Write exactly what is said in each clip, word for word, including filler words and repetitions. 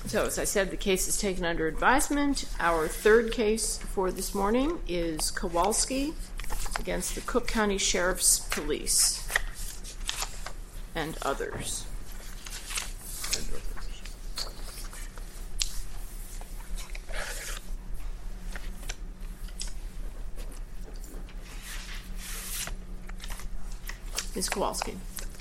So, as I said, the case is taken under advisement. Our third case for this morning is Kowalski against the Cook County Sheriff's Police and others. Miz Kowalski.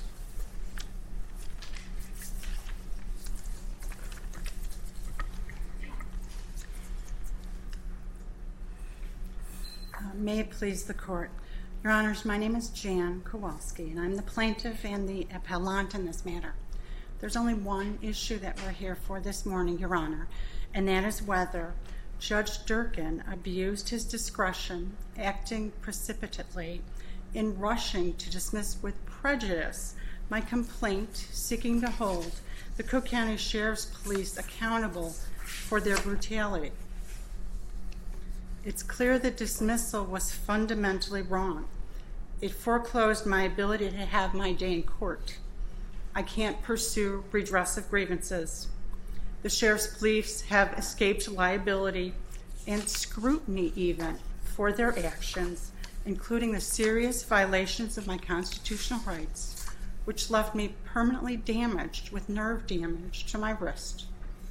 May it please the court. Your Honors, my name is Jan Kowalski, and I'm the plaintiff and the appellant in this matter. There's only one issue that we're here for this morning, Your Honor, and that is whether Judge Durkin abused his discretion, acting precipitately, in rushing to dismiss with prejudice my complaint seeking to hold the Cook County Sheriff's Police accountable for their brutality. It's clear that dismissal was fundamentally wrong. It foreclosed my ability to have my day in court. I can't pursue redress of grievances. The Sheriff's Police have escaped liability and scrutiny even for their actions, including the serious violations of my constitutional rights, which left me permanently damaged with nerve damage to my wrist.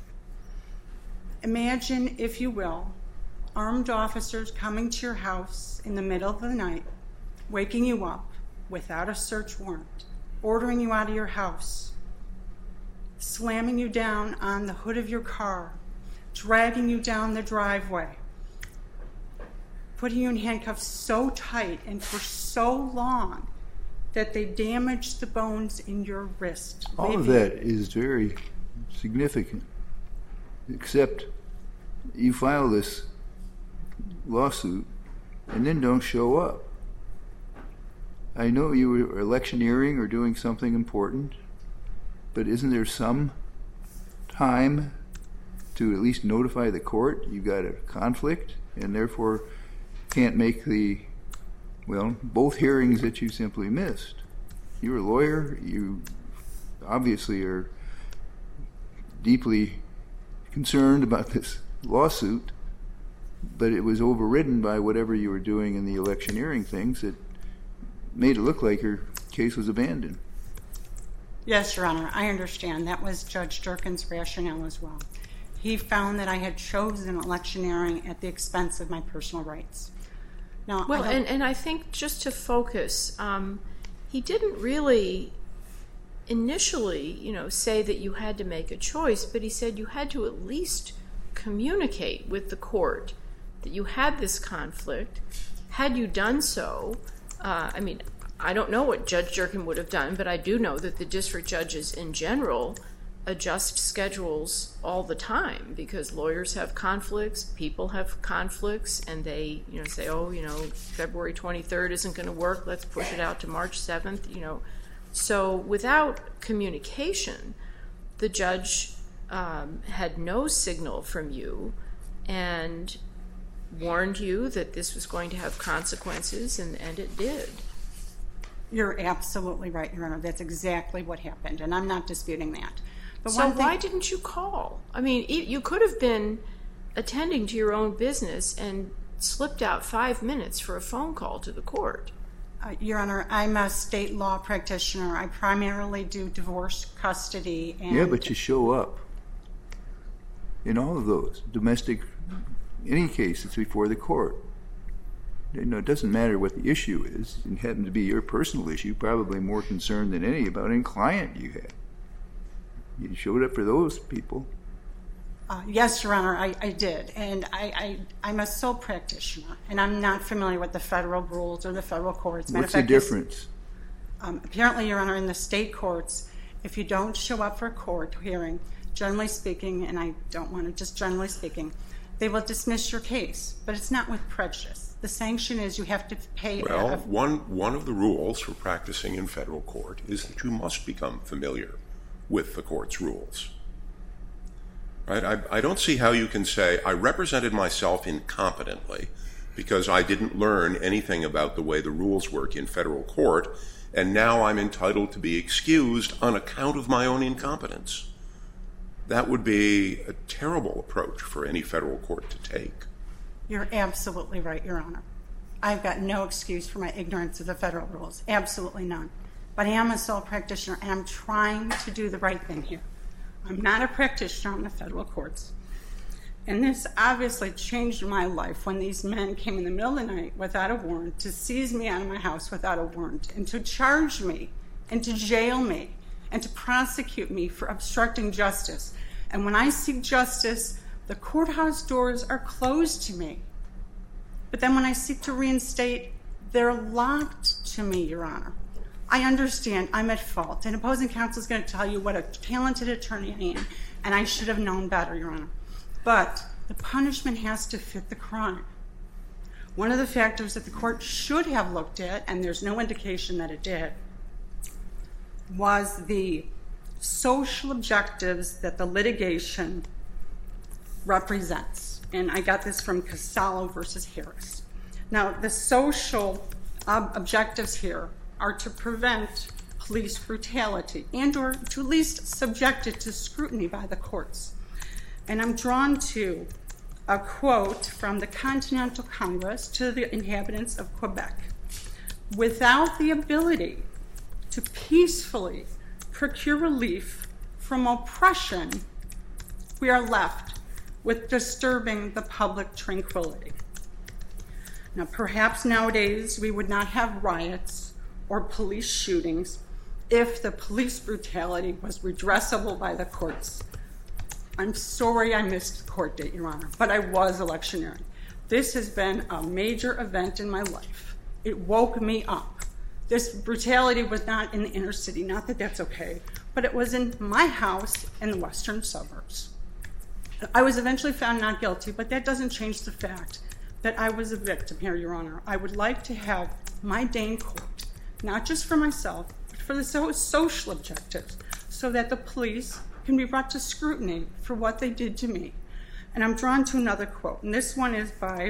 Imagine, if you will, armed officers coming to your house in the middle of the night, waking you up without a search warrant, ordering you out of your house, slamming you down on the hood of your car, dragging you down the driveway, putting you in handcuffs so tight and for so long that they damaged the bones in your wrist. All Maybe. of that is very significant, except you file this lawsuit and then don't show up. I know you were electioneering or doing something important, but isn't there some time to at least notify the court you've got a conflict and therefore can't make the, well, both hearings that you simply missed? You're a lawyer. You obviously are deeply concerned about this lawsuit, but it was overridden by whatever you were doing in the electioneering things that made it look like your case was abandoned. Yes, Your Honor, I understand. That was Judge Durkin's rationale as well. He found that I had chosen electioneering at the expense of my personal rights. Now, well, I and, and I think just to focus, um, he didn't really initially, you know, say that you had to make a choice, but he said you had to at least communicate with the court that you had this conflict. Had you done so, uh, I mean, I don't know what Judge Durkin would have done, but I do know that the district judges in general adjust schedules all the time because lawyers have conflicts, people have conflicts, and they, you know, say, oh, you know, February twenty-third isn't going to work, let's push it out to March seventh, you know. So without communication, the judge um, had no signal from you and warned you that this was going to have consequences, and, and it did. You're absolutely right, Your Honor. That's exactly what happened, and I'm not disputing that. But so one thing, why didn't you call? I mean, you could have been attending to your own business and slipped out five minutes for a phone call to the court. Uh, Your Honor, I'm a state law practitioner. I primarily do divorce custody. And yeah, but you show up in all of those. Domestic, any case that's before the court. You know, it doesn't matter what the issue is. It happened to be your personal issue, probably more concerned than any about any client you had. You showed up for those people. Uh, yes, Your Honor, I, I did. And I, I, I'm a sole practitioner, and I'm not familiar with the federal rules or the federal courts. What's the difference? Um, apparently, Your Honor, in the state courts, if you don't show up for a court hearing, generally speaking, and I don't want to, just generally speaking, they will dismiss your case, but it's not with prejudice. The sanction is you have to pay. Well, a, one, one of the rules for practicing in federal court is that you must become familiar with the court's rules. Right? I, I don't see how you can say, I represented myself incompetently because I didn't learn anything about the way the rules work in federal court, and now I'm entitled to be excused on account of my own incompetence. that would be a terrible approach for any federal court to take. You're absolutely right, Your Honor. I've got no excuse for my ignorance of the federal rules, absolutely none. But I am a sole practitioner, and I'm trying to do the right thing here. I'm not a practitioner in the federal courts. And this obviously changed my life when these men came in the middle of the night without a warrant to seize me out of my house without a warrant and to charge me and to jail me and to prosecute me for obstructing justice. And when I seek justice, the courthouse doors are closed to me. But then when I seek to reinstate, they're locked to me, Your Honor. I understand I'm at fault, and opposing counsel is going to tell you what a talented attorney I am, and I should have known better, Your Honor. But the punishment has to fit the crime. One of the factors that the court should have looked at, and there's no indication that it did, was the social objectives that the litigation represents. And I got this from Casalo versus Harris. Now, the social ob- objectives here are to prevent police brutality and or to at least subject it to scrutiny by the courts. And I'm drawn to a quote from the Continental Congress to the inhabitants of Quebec. Without the ability to peacefully procure relief from oppression, we are left with disturbing the public tranquility. Now, perhaps nowadays we would not have riots or police shootings if the police brutality was redressable by the courts. I'm sorry I missed the court date, Your Honor, but I was electioneering. This has been a major event in my life. It woke me up. This brutality was not in the inner city, not that that's okay, but it was in my house in the western suburbs. I was eventually found not guilty, but that doesn't change the fact that I was a victim here, Your Honor. I would like to have my day in court, not just for myself, but for the social objectives, so that the police can be brought to scrutiny for what they did to me. And I'm drawn to another quote, and this one is by,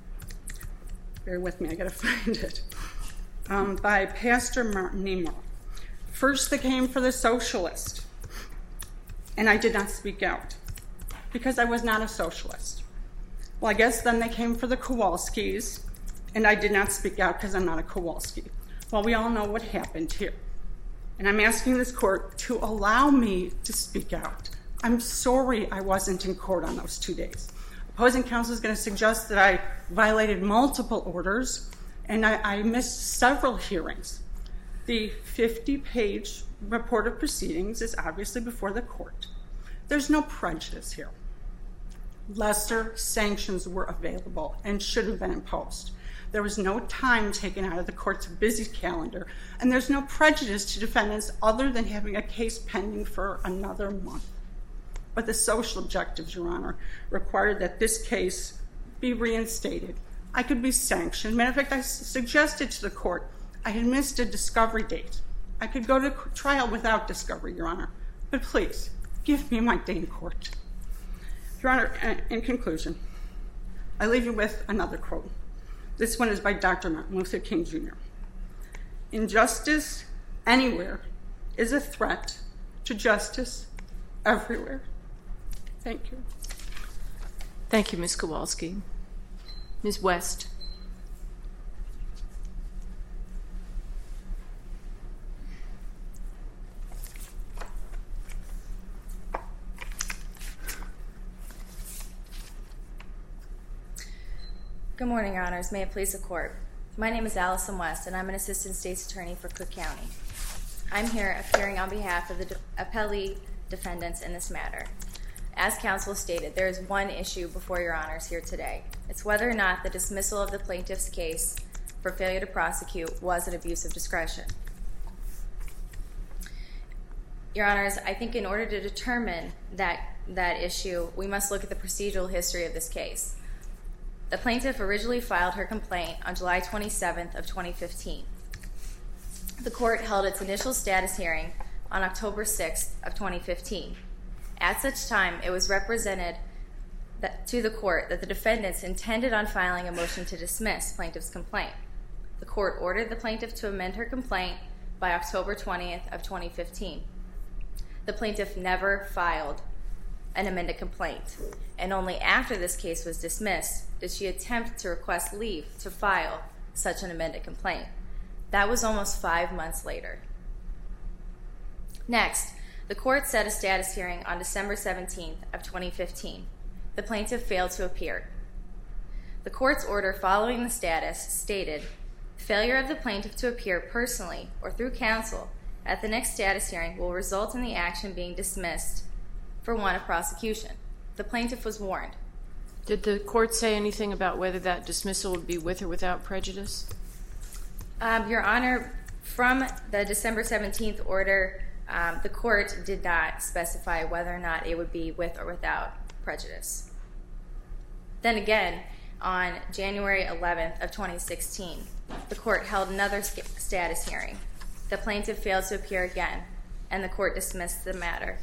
bear with me, I gotta find it, um, by Pastor Martin Nemo. First they came for the socialist, and I did not speak out, because I was not a socialist. Well, I guess then they came for the Kowalskis, and I did not speak out because I'm not a Kowalski. Well, we all know what happened here. And I'm asking this court to allow me to speak out. I'm sorry I wasn't in court on those two days. Opposing counsel is going to suggest that I violated multiple orders, and I, I missed several hearings. The fifty-page report of proceedings is obviously before the court. There's no prejudice here. Lesser sanctions were available and should have been imposed. There was no time taken out of the court's busy calendar, and there's no prejudice to defendants other than having a case pending for another month. But the social objectives, Your Honor, required that this case be reinstated. I could be sanctioned. Matter of fact, I suggested to the court I had missed a discovery date. I could go to trial without discovery, Your Honor. But please, give me my day in court. Your Honor, in conclusion, I leave you with another quote. This one is by Doctor Martin Luther King, Junior Injustice anywhere is a threat to justice everywhere. Thank you. Thank you, Miz Kowalski. Miz West. Good morning, Your Honors. May it please the Court. My name is Allison West, and I'm an Assistant State's Attorney for Cook County. I'm here appearing on behalf of the de- appellee defendants in this matter. As counsel stated, there is one issue before Your Honors here today. It's whether or not the dismissal of the plaintiff's case for failure to prosecute was an abuse of discretion. Your Honors, I think in order to determine that, that issue, we must look at the procedural history of this case. The plaintiff originally filed her complaint on July twenty-seventh of twenty fifteen. The court held its initial status hearing on October sixth of twenty fifteen. At such time, it was represented that, to the court that the defendants intended on filing a motion to dismiss plaintiff's complaint. The court ordered the plaintiff to amend her complaint by October twentieth of twenty fifteen. The plaintiff never filed an amended complaint, and only after this case was dismissed did she attempt to request leave to file such an amended complaint. That was almost five months later. Next, the court set a status hearing on December seventeenth of twenty fifteen. The plaintiff failed to appear. The court's order following the status stated, failure of the plaintiff to appear personally or through counsel at the next status hearing will result in the action being dismissed for want of prosecution. The plaintiff was warned. Did the court say anything about whether that dismissal would be with or without prejudice? Um, Your Honor, from the December seventeenth order, um, the court did not specify whether or not it would be with or without prejudice. Then again, on January eleventh of twenty sixteen, the court held another status hearing. The plaintiff failed to appear again, and the court dismissed the matter.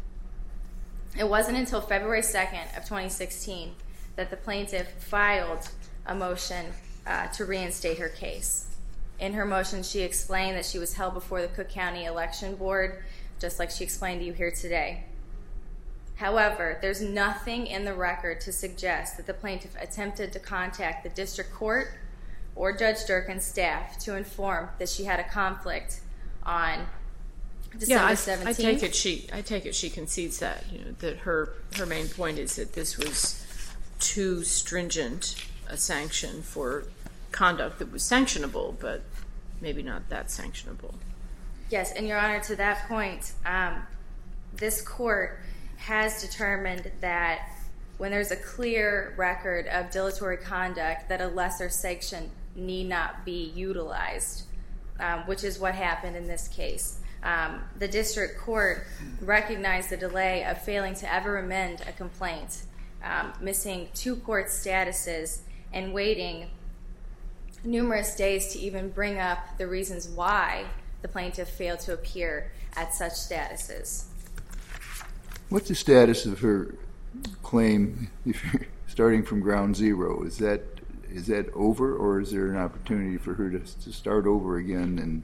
It wasn't until February second of twenty sixteen that the plaintiff filed a motion uh, to reinstate her case. In her motion, she explained that she was held before the Cook County Election Board, just like she explained to you here today. However, there's nothing in the record to suggest that the plaintiff attempted to contact the district court or Judge Durkin's staff to inform that she had a conflict on December seventeenth. Yeah, I, I take it she I take it she concedes that, you know, that her her main point is that this was too stringent a sanction for conduct that was sanctionable, but maybe not that sanctionable. Yes, and Your Honor, to that point, um, this court has determined that when there's a clear record of dilatory conduct, that a lesser sanction need not be utilized, um, which is what happened in this case. Um, the district court recognized the delay of failing to ever amend a complaint, um, missing two court statuses, and waiting numerous days to even bring up the reasons why the plaintiff failed to appear at such statuses. What's the status of her claim if you're starting from ground zero? Is that is that over, or is there an opportunity for her to, to start over again and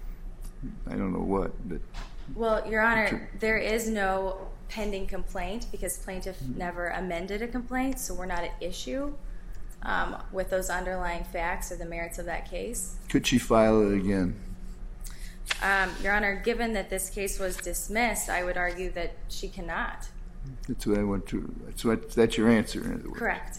I don't know what? But well, Your Honor, there is no pending complaint because plaintiff never amended a complaint, so we're not at issue um, with those underlying facts or the merits of that case. Could she file it again? Um, Your Honor, given that this case was dismissed, I would argue that she cannot. That's what I want to. That's what. That's your answer. In other words. Correct.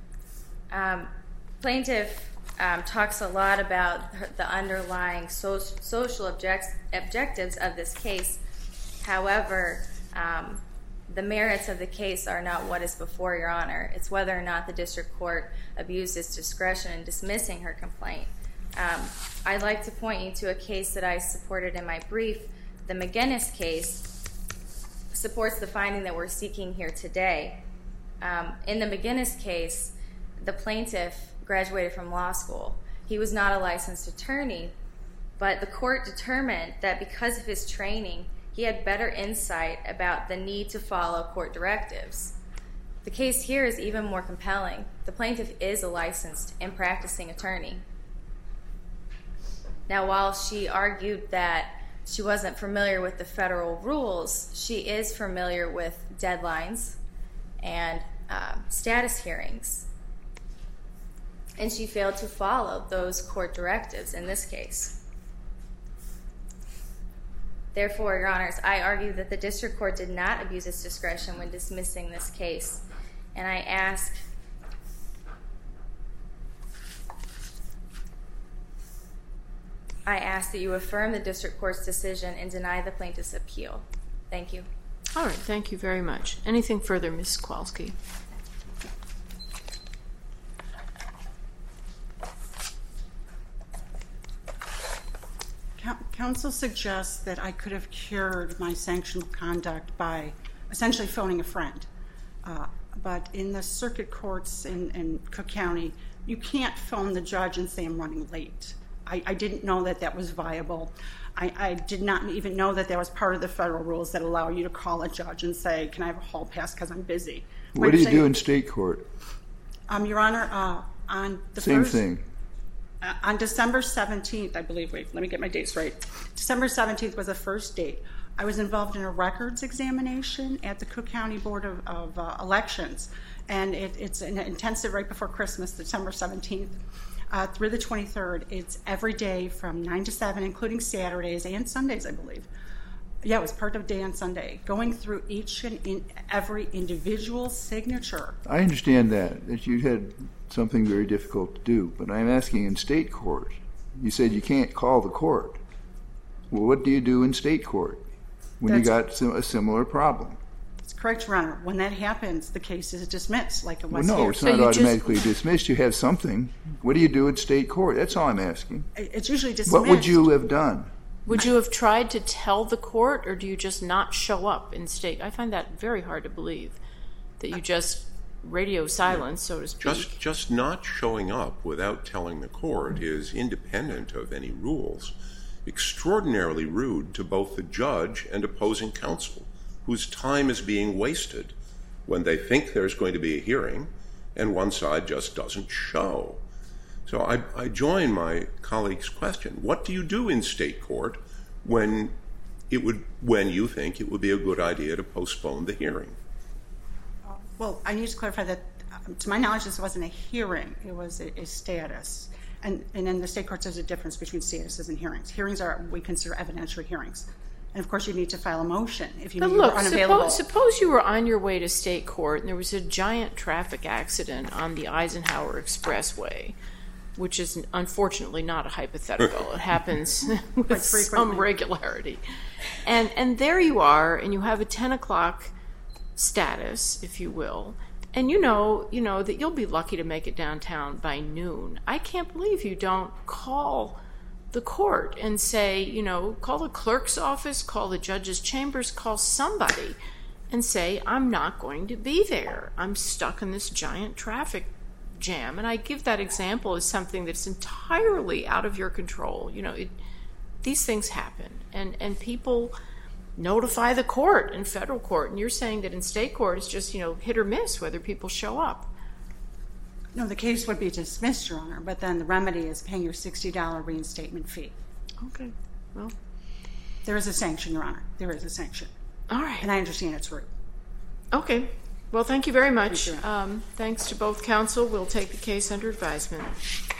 Um, plaintiff um, talks a lot about her, the underlying so, social object, objectives of this case. However, um, the merits of the case are not what is before Your Honor. It's whether or not the district court abused its discretion in dismissing her complaint. Um, I'd like to point you to a case that I supported in my brief. The McGinnis case supports the finding that we're seeking here today. Um, in the McGinnis case, the plaintiff graduated from law school. He was not a licensed attorney, but the court determined that because of his training, he had better insight about the need to follow court directives. The case here is even more compelling. The plaintiff is a licensed and practicing attorney. Now, while she argued that she wasn't familiar with the federal rules, she is familiar with deadlines and uh, status hearings. And she failed to follow those court directives in this case. Therefore, Your Honors, I argue that the district court did not abuse its discretion when dismissing this case. And I ask I ask that you affirm the district court's decision and deny the plaintiff's appeal. Thank you. All right, thank you very much. Anything further, Miz Kowalski? Counsel suggests that I could have cured my sanctionable conduct by essentially phoning a friend. Uh, but in the circuit courts in, in Cook County, you can't phone the judge and say I'm running late. I, I didn't know that that was viable. I, I did not even know that that was part of the federal rules that allow you to call a judge and say, can I have a hall pass because I'm busy. What do you do in state court? Um, Your Honor, uh, on the Same first... thing. Uh, on December seventeenth, I believe, wait, let me get my dates right. December seventeenth was the first date. I was involved in a records examination at the Cook County Board of, of uh, Elections, and it, it's an intensive right before Christmas, December seventeenth, uh, through the twenty-third. It's every day from nine to seven, including Saturdays and Sundays, I believe. Yeah, it was part of day and Sunday, going through each and in every individual signature. I understand that, that you had something very difficult to do, but I'm asking in state court. You said you can't call the court. Well, what do you do in state court when That's, you got a similar problem? That's correct, Your Honor. When that happens, the case is dismissed, like it was well, no, here. it's not so automatically just... dismissed. You have something. What do you do in state court? That's all I'm asking. It's usually dismissed. What would you have done? Would you have tried to tell the court, or do you just not show up in state? I find that very hard to believe, that you just radio silence, so to speak. Just, just not showing up without telling the court is independent of any rules, extraordinarily rude to both the judge and opposing counsel, whose time is being wasted when they think there's going to be a hearing and one side just doesn't show. So I, I join my colleague's question. What do you do in state court when it would, when you think it would be a good idea to postpone the hearing? Well, I need to clarify that, um, to my knowledge, this wasn't a hearing. It was a, a status. And, and in the state courts, there's a difference between statuses and hearings. Hearings are, we consider evidentiary hearings. And, of course, you need to file a motion if you, but you look, were unavailable. Suppose, suppose you were on your way to state court and there was a giant traffic accident on the Eisenhower Expressway, which is unfortunately not a hypothetical. It happens with some regularity. And, and there you are, and you have a ten o'clock status, if you will, and you know, you know that you'll be lucky to make it downtown by noon. I can't believe you don't call the court and say, you know, call the clerk's office, call the judge's chambers, call somebody and say, I'm not going to be there. I'm stuck in this giant traffic jam. And I give that example as something that's entirely out of your control. You know, it, these things happen, and, and people notify the court in federal court, and you're saying that in state court it's just, you know, hit or miss whether people show up. No, the case would be dismissed, Your Honor, but then the remedy is paying your sixty dollars reinstatement fee. Okay, well. There is a sanction, Your Honor. There is a sanction. All right. And I understand it's rude. Okay. Well, thank you very much. Thank you. Um, thanks to both counsel. We'll take the case under advisement.